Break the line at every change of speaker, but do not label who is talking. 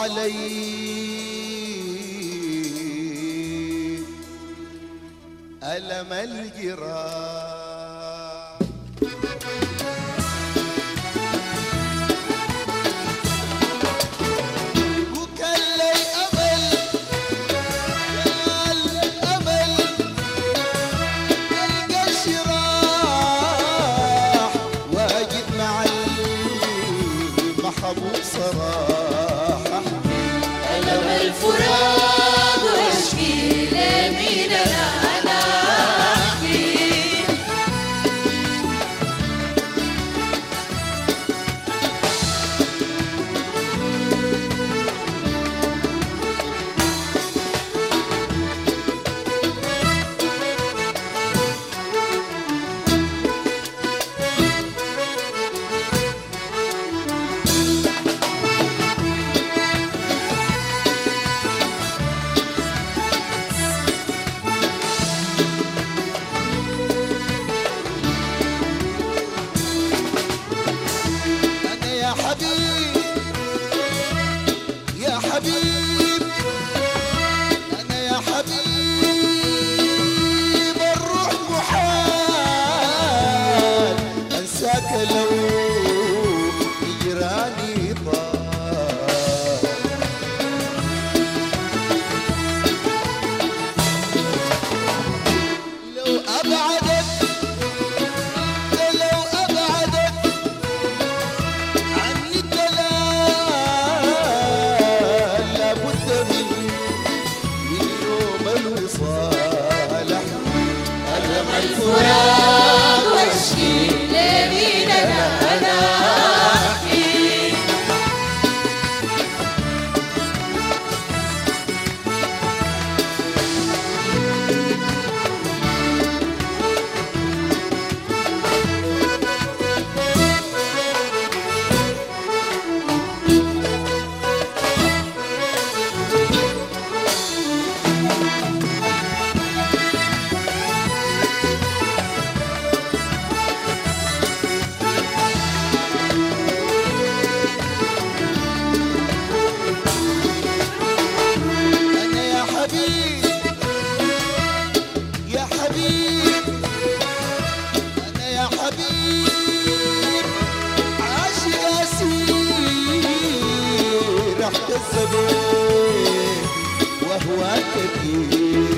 علي ألم الجراح. وكان لي أمل ألقى الشراح واجد مع المحبوب صراحة.
ألم الفراق واشكي لمين أنا أحكي.
يا حبيب يا حبيب أنا يا حبيب الروح محال أنساك لو هجراني طال. لو أبعدك
الفراق واشكي لمين أنا أحكي.
يا حبيب أنا يا حبيب عاشق أسير احتز به وهو كثير.